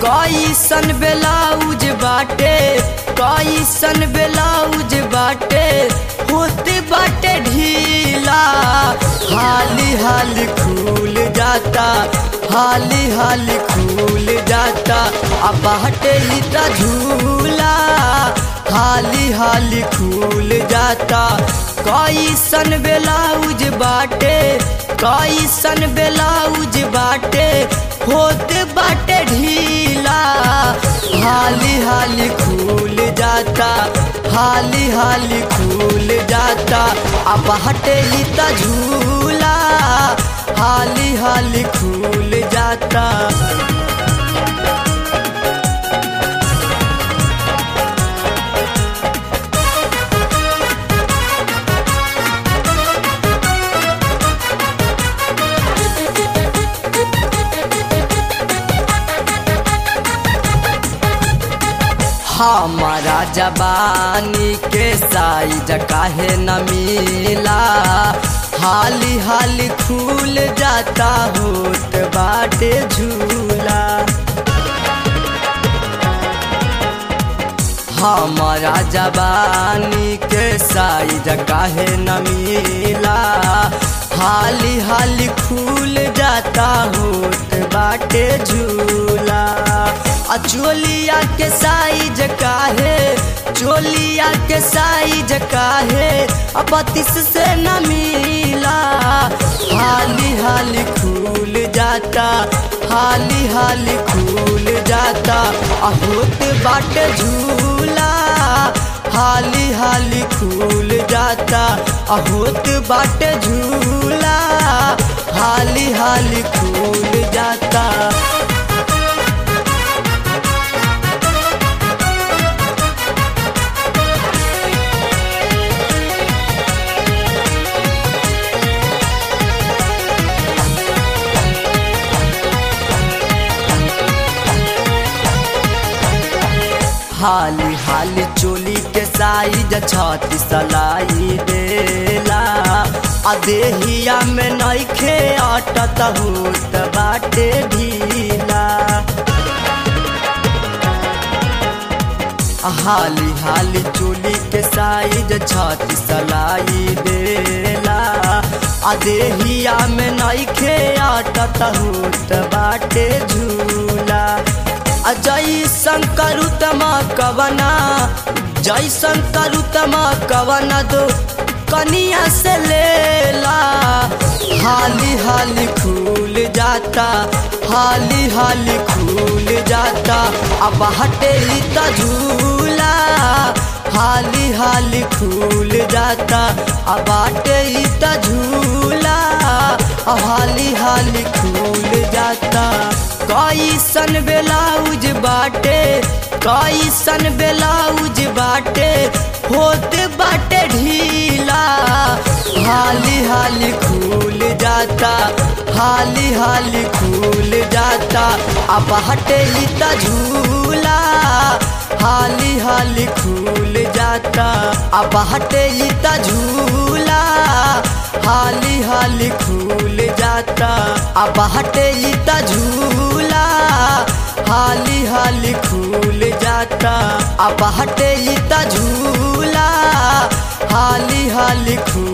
कैसन ब्लाउज बाटे कैसन ब्लाउज बाटे होते बाटे ढीला हाली हाली खुल जाता हाली हाली खुल जाता अब बाटे इतना झूला हाली हाली खुल जाता कैसन ब्लाउज बाटे कैसन ब्लाउज बाटे होते बाटे ढीला हाली हाली खुल जाता हाली हाली खुल जाता अब हटे इतना झूला हाली हाली खुल जाता। हमारा जवानी के साइज काहे न मिला हाली हाली खुल जाता होत बाटे झूला हमारा जवानी के साइज काहे न मिला हाली हाली खुल जाता होत बाटे झूला चोलिया के साइज काहे चोलिया के साइज काहे अब 32 से न मिला हाली हाली खुल जाता हाली हाली खुल जाता होत बाटे झूला हाली हाली खुल जाता होत बाटे झूला हाली हाली खुल जाता। हाली हाली चोली के साइज 36 लाई देला देहिया में नइखे अटत होत बाटे ढीला हाली हाली चोली के साइज 36 लाई देला देहिया में नइखे अटत होत बाटे झूला जैसन करुतमा कवना जैसन करुतमा कवना दो कनिया से लेला हाली हाली खुल जाता हाली हाली खुल जाता अब हटे इतना झूला हाली हाली खुल जाता अब हटे इतना झूला हाली हाली खुल जाता। कैसन ब्लाउज बाटे कैसन ब्लाउज बाटे होते बाटे ढीला हाली हाली खुल जाता हाली हाली खुल जाता अब हटे इतना झूला हाली हाली खुल जाता अब हटे इतना झूला हाली हाली खुल जाता अब हटे इतना झूला हाली हाली खुल जाता अब हटे इतना झूला हाली हाली खुल